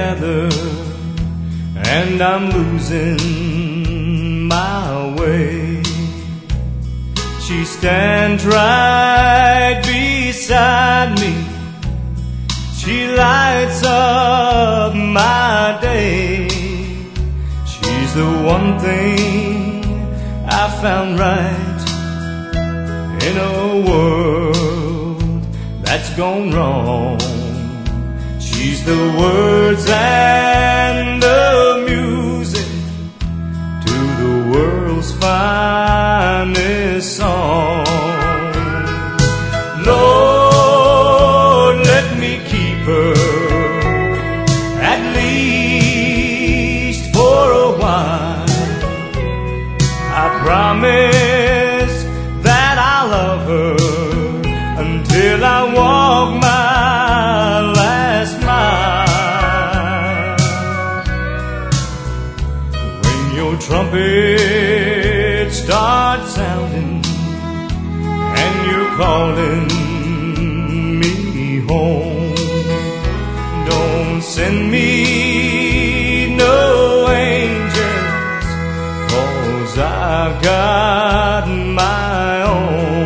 together, and I'm losing my way. She stands right beside me. She lights up my day. She's the one thing I found right in a world that's gone wrong. She's the words and the music to the world's finest song. Lord, let me keep her, at least for a while. I promise that I'll love her until I walk my last mile. When your trumpet starts sounding and you're calling me home, don't send me no angels, 'cause I've got my own.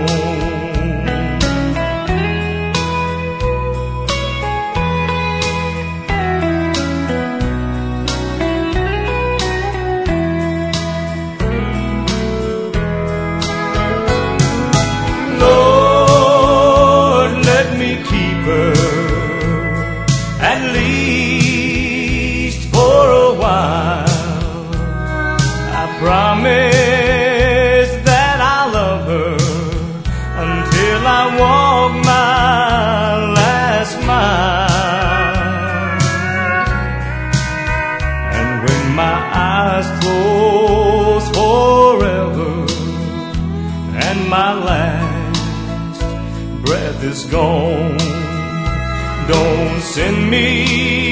Keep her, at least for a while. I promise that I'll love her until I walk my last mile. And when my eyes close forever and my last breath is gone, don't send me